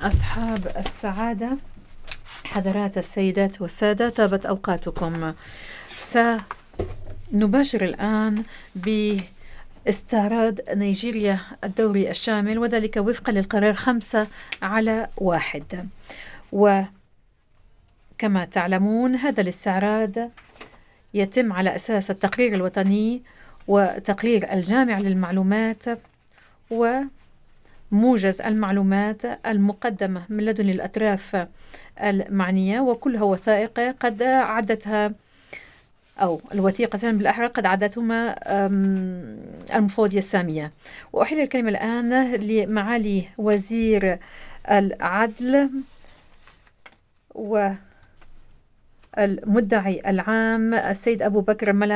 أصحاب السعادة، حضرات السيدات والسادة، طابت أوقاتكم. سنباشر الآن باستعراض نيجيريا الدوري الشامل، وذلك وفقا للقرار 5/1. وكما تعلمون هذا الاستعراض يتم على أساس التقرير الوطني وتقرير الجامع للمعلومات وموجز المعلومات المقدمة من لدن الأطراف المعنية، وكلها وثائق قد عدتها أو الوثيقتان بالأحرى قد عدتهما المفوضية السامية. وأحيل الكلمة الآن لمعالي وزير العدل والمدعي العام السيد أبو بكر ملا